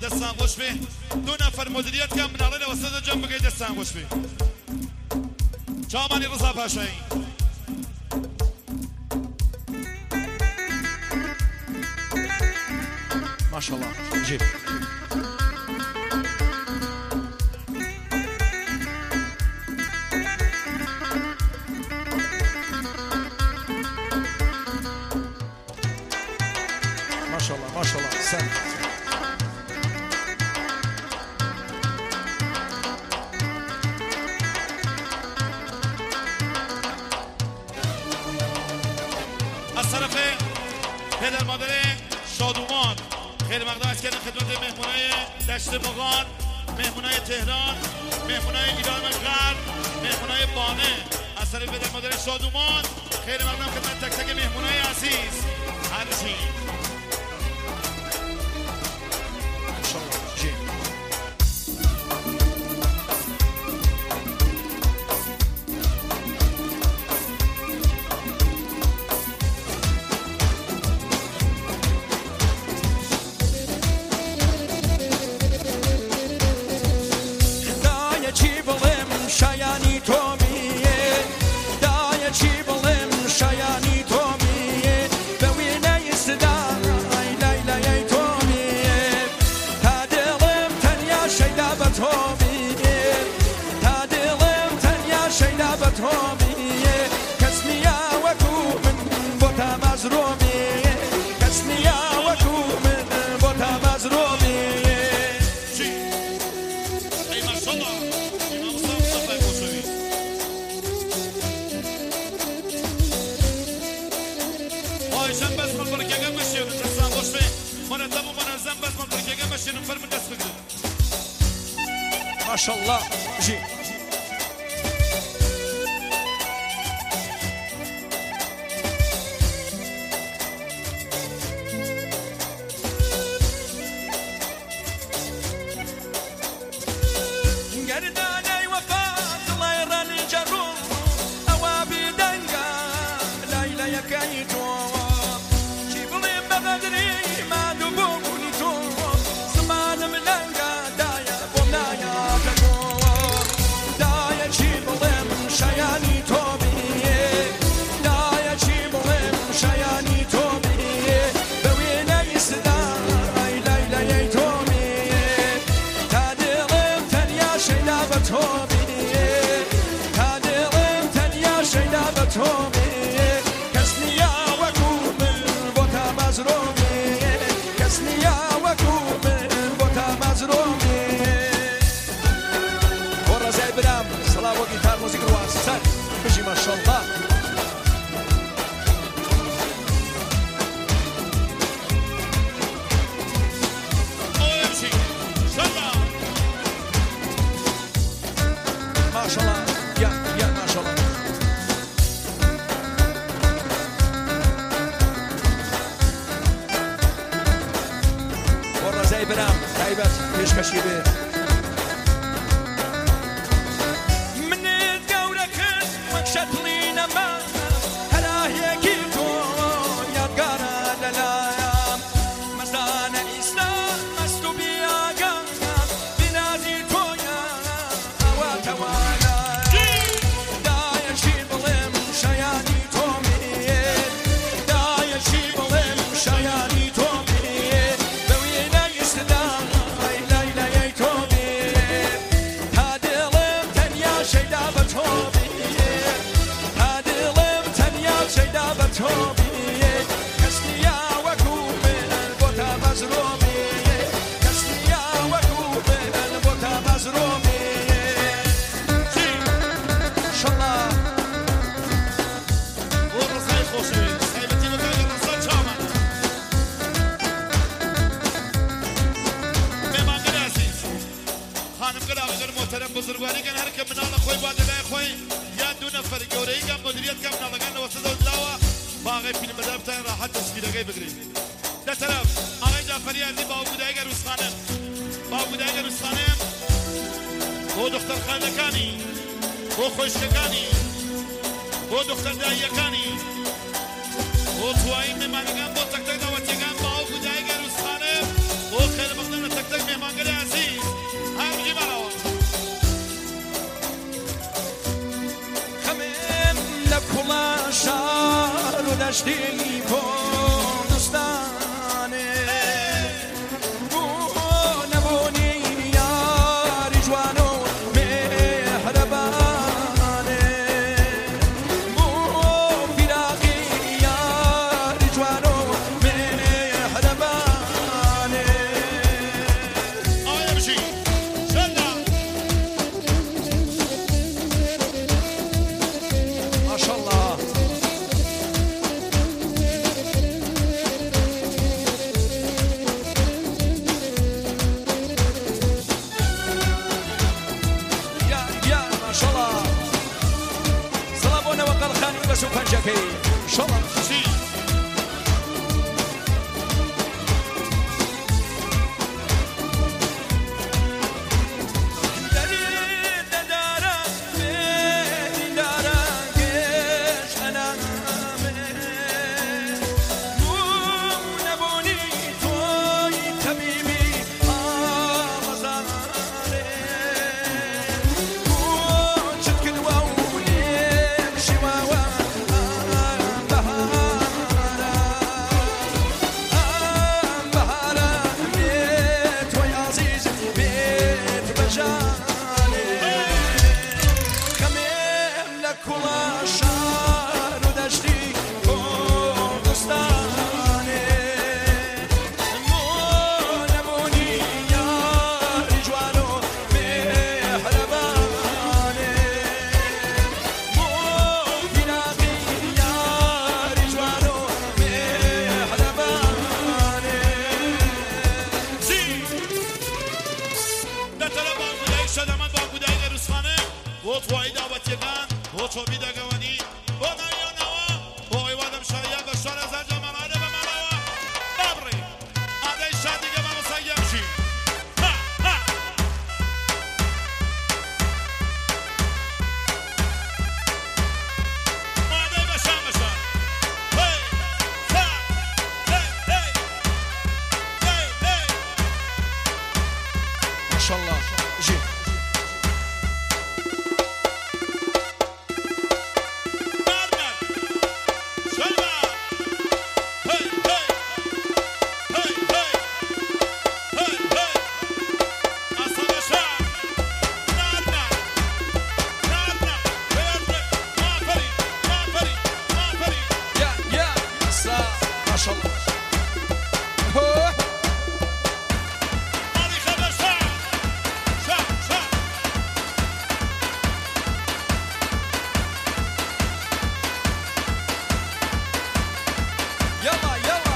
دستان خوش بی دو نفر مدیریت کم بناله وسط جنب بگی دستان خوش بی چامانی رضا پاشایی ماشاءالله جيب ما شاء الله ما شاء الله سن الطرف پدر مادر شادومان خیلی مقدم از کردن خدمت مهمونای دشت مغان، مهمونای تهران، مهمونای ایران غرب، مهمونای بانه از طرف پدر مادر شادومان. خیلی مقدم خدمت تک تک مهمونای عزیز هرچی ما شاء الله جي ما شاء الله ما شاء الله يا ما شاء الله والله زي برام هيبت ليش كشيبه بزرگواری کن هر که منال خوی باید لای خوی یا دو نفر گوری کم مدیریت کم نالگان وسط دلاوا باقی فیلم بدر بتن راحت تصویر بگیرید. در طرف آقای جعفری عزیز با بودایگ روزخانه با دختر خاندکانی با خوشگانی با دختر دایکانی با توایی میمانگان با تک تک دعوتیگان با بودایگ روزخانه با خیلی مقدم تک تک دشتی کردستانه بو نبونی یاری جوانو مهربانه بو فراقی یاری جوانو مهربانه آقای بشی شده ماشاءالله يا ما شاء الله صلابونا وقال خاني بس وفنجكي ان شاء الله بشی وطوعي دعوت يدان وطوبي دقواني ونايا نوا بوي وادم شايا بشار زرجة ممانا بمانا بابري هذا الشادي قبل مسيمشي ها ها ماذا بشار بشار هاي ها هاي هاي هاي هاي ما شاء الله جي ما شاء الله يلا يلا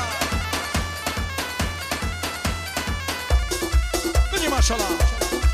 بني ما شاء الله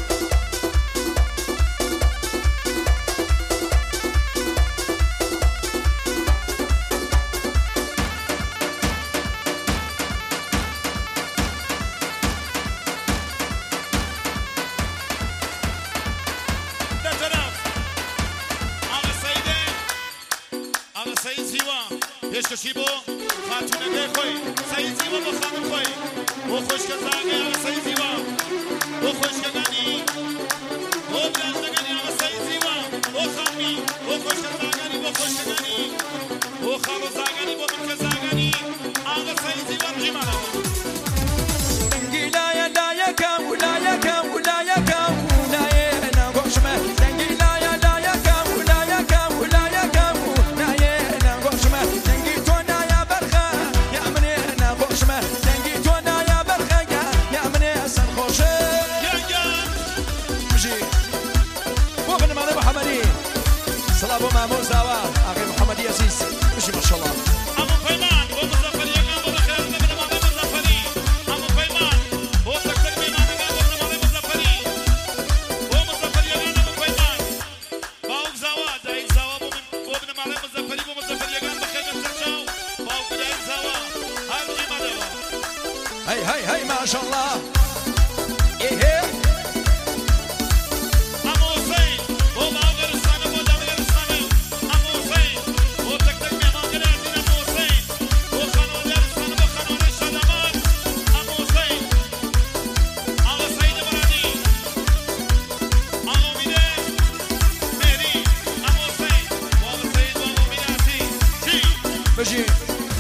سعید زیوا پیشکشی بو خاتون دخوی سعید زیوا با خانم خوی او خوشگل زاگه آقا سعید زیوا او خوشگلانی او برازدگانی آقا سعید زیوا او خامی او خوشگل زاگانی با خوشگلانی او خالو زاگانی با بکر زاگانی آقا سعید زیوا رو جیمانا لایا لایا کم لایا کم لایا کم لایا نگوشمه دنگی لایا لایا کم لایا کم لایا کم لایا نگوشمه دنگی تو نایا برخه یا منی نگوشمه دنگی تو نایا برخه یا منی سن خوشه مجي وابن معنا محمدي صلاة ابو مامور زاوا اخي محمد ياسيس مجي ما شاء الله ابو فيمان ومظفر يقام بخير ابن مامي مظفري ابو فيمان هو سكتك بيمان يقام ابن مامي مظفري هو مظفر يقام ابو فيمان باوك زاوا دايك زاوا وابن مامي مظفري ومظفر يقام بخير من سرجاو باوك دايك زاوا هاي مجي ما دوا هاي هاي هاي ما شاء الله ايه ابو حسين هو باوك رسانه هو داوي رسانه ابو حسين هو سكتك بيمان قراتين ابو حسين هو خانوان رسانه هو خانوان الشادمان ابو حسين آقا سعید برانی آقا میده مهری ابو حسین و آقا سعید و آقا میده عزیز چی؟ مجي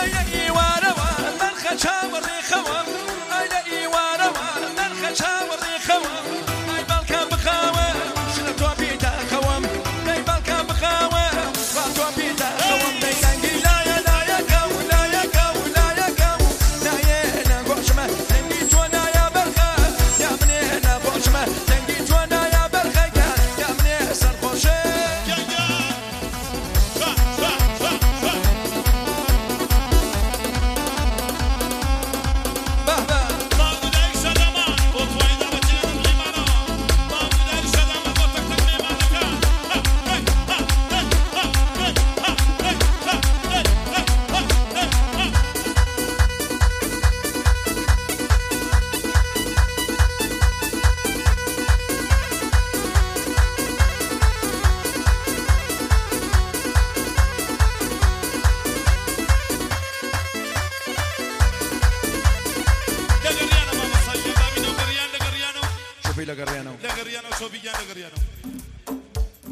Legariano, so bigyan Legariano.